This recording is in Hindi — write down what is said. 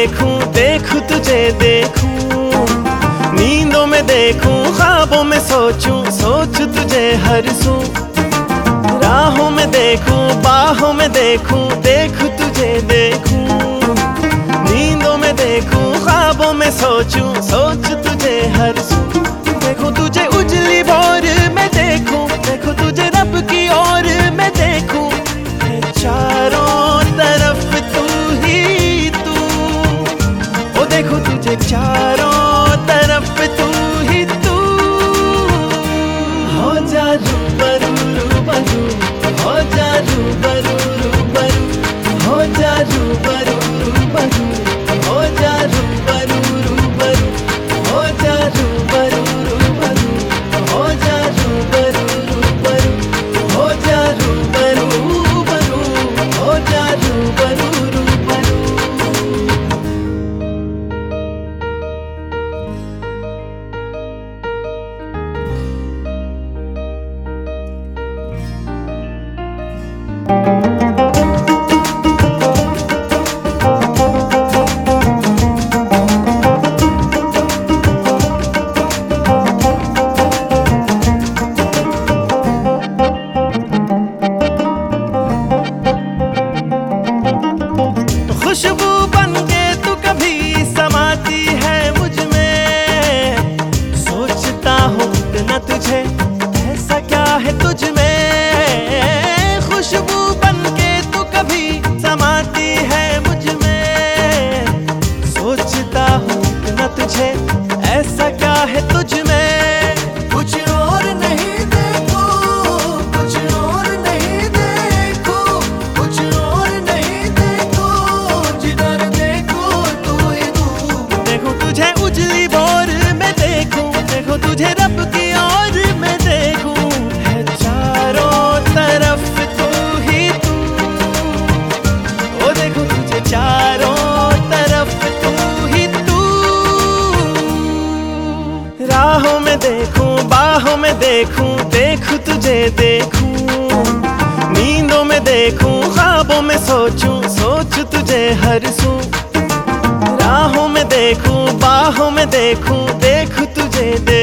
देखूं, देखूं तुझे देखूं, नींदों में देखूं, ख्वाबों में सोचूं, सोचूं तुझे हर सू। राहों में देखूं, बाहों में देखूं, देखूं तुझे देखूं, नींदों में देखूं, ख्वाबों में सोचूं, सोचूं तुझे हर सू। देखूं तुझे उजली भोर में देखूं, देखूं तुझे रब की ओर में देखूं, चारों तरफ तू ही तू। ओ देखूं तुझे चारों तरफ तू ही तू। हो जा रूबरू रूबरू, हो जा रूबरू रूबरू, हो जा रूबरू रूबरू, हो जा रूबरू रूबरू, हो जा रूबरू रूबरू, हो जा रूबरू रूबरू, हो जा रूबरू रूबरू, हो जा रूबरू रूबरू। खुशबू बनके तू कभी समाती है मुझ में, सोचता हूँ इतना तुझे, ऐसा क्या है तुझ में। खुशबू बनके तू कभी समाती है मुझ में, सोचता हूँ इतना तुझे, ऐसा क्या है तुझ में। कुछ और नहीं देखो, कुछ और नहीं देखो, कुछ और नहीं देखो, जिधर देखो तू ही तू। देखो तुझे उजली भोर में देखूं, देखो तुझे रब की ओर में देखूं, है चारों तरफ तू ही तू। ओ देखो तुझे चारों तरफ तू ही तू। राहों में देखूं, बाहों में देखूं, देखूं तुझे देखूं, नींदों में देखूं, ख्वाबों में सोचूं, सोचूं तुझे हर सू। राहों में देखूं, बाहों में देखूं, देखूं तुझे देखूं।